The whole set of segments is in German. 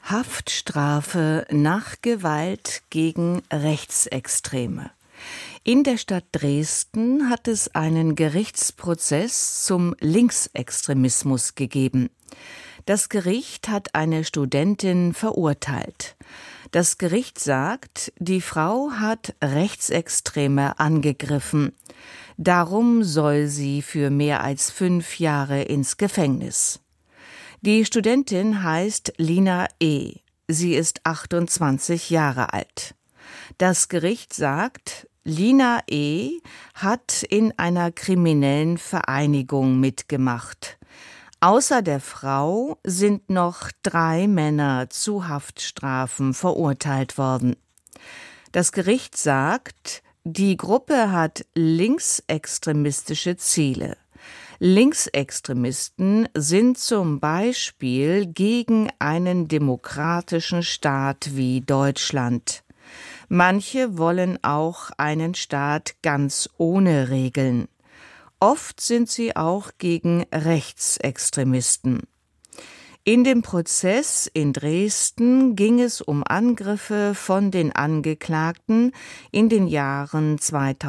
Haftstrafe nach Gewalt gegen Rechtsextreme. In der Stadt Dresden hat es einen Gerichtsprozess zum Linksextremismus gegeben. Das Gericht hat eine Studentin verurteilt. Das Gericht sagt, die Frau hat Rechtsextreme angegriffen. Darum soll sie für mehr als 5 Jahre ins Gefängnis. Die Studentin heißt Lina E. Sie ist 28 Jahre alt. Das Gericht sagt, Lina E. hat in einer kriminellen Vereinigung mitgemacht. Außer der Frau sind noch 3 Männer zu Haftstrafen verurteilt worden. Das Gericht sagt, die Gruppe hat linksextremistische Ziele. Linksextremisten sind zum Beispiel gegen einen demokratischen Staat wie Deutschland. Manche wollen auch einen Staat ganz ohne Regeln. Oft sind sie auch gegen Rechtsextremisten. In dem Prozess in Dresden ging es um Angriffe von den Angeklagten in den Jahren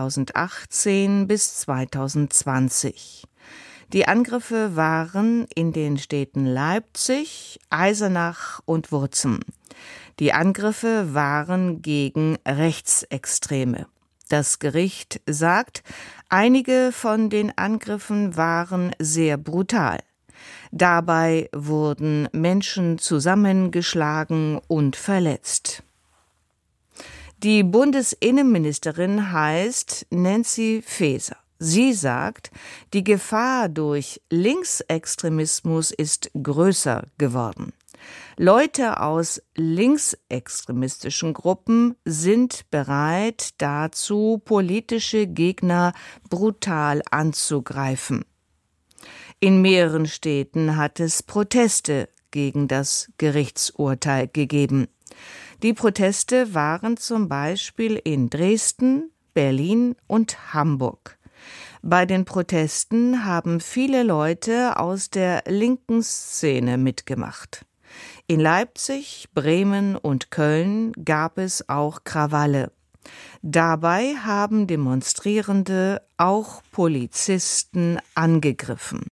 2018 bis 2020. Die Angriffe waren in den Städten Leipzig, Eisenach und Wurzen. Die Angriffe waren gegen Rechtsextreme. Das Gericht sagt, einige von den Angriffen waren sehr brutal. Dabei wurden Menschen zusammengeschlagen und verletzt. Die Bundesinnenministerin heißt Nancy Faeser. Sie sagt, die Gefahr durch Linksextremismus ist größer geworden. Leute aus linksextremistischen Gruppen sind bereit dazu, politische Gegner brutal anzugreifen. In mehreren Städten hat es Proteste gegen das Gerichtsurteil gegeben. Die Proteste waren zum Beispiel in Dresden, Berlin und Hamburg. Bei den Protesten haben viele Leute aus der linken Szene mitgemacht. In Leipzig, Bremen und Köln gab es auch Krawalle. Dabei haben Demonstrierende auch Polizisten angegriffen.